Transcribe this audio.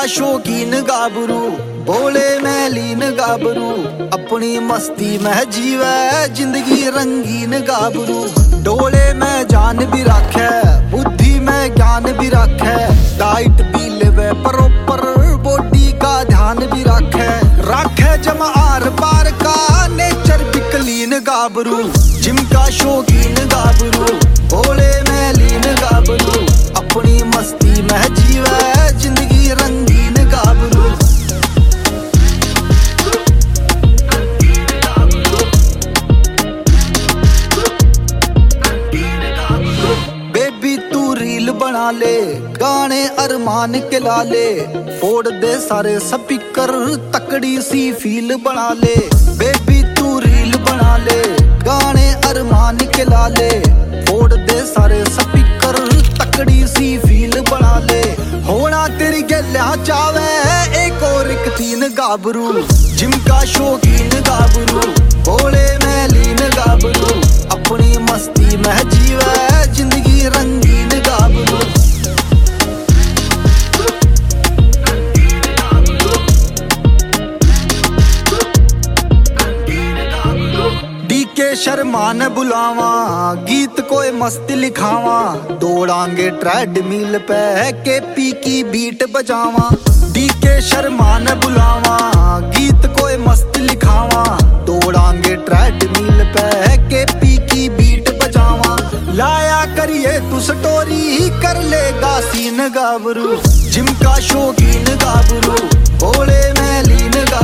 शौकीन गाबरू, बोले मैं लीन गाबरू, अपनी मस्ती में जीवे जिंदगी रंगीन गाबरू। डोले में जान भी रखे, बुद्धि में ज्ञान भी रखे, डाइट भी लेवे प्रॉपर, बॉडी का ध्यान भी रखे जमा आर पार का, नेचर भी क्लीन गाबरू, जिम का शौकीन गाबरू, बोले मैं लीन गाबरू, अपनी मस्ती में जीवे जिंदगी रंगीन गाबरू। बेबी तू रील बना ले, गाने अरमान के लाले, फोड़ दे सारे स्पीकर, तकड़ी सी फील बना ले। बेबी तू रील बना ले, गाने अरमान के लाले, फोड़ दे सारे स्पीकर, तकड़ी सी फील बना ले। होना तेरी गल्ला चावे एक और एक तीन गाबरू, जिम का शौकीन गाबरू, बोले मैं लीन गाबरू, अपनी मस्ती में जीवे जिंदगी रंगीन गाबरू। डीके शर्मा न बुलावा, गीत कोई मस्त लिखावा, दौड़ांगे ट्रेडमिल पे केपी की बीट बजावा। डीके शर्मा न बुलावा, गीत कोई मस्त लिखावा, दौड़ांगे ट्रेडमिल पे केपी की बीट बजावा। लाया करिए तू स्टोरी, कर लेगा सीन गाबरू, जिम का शौकीन गाबरू, बोले मैं लीन गाबरू।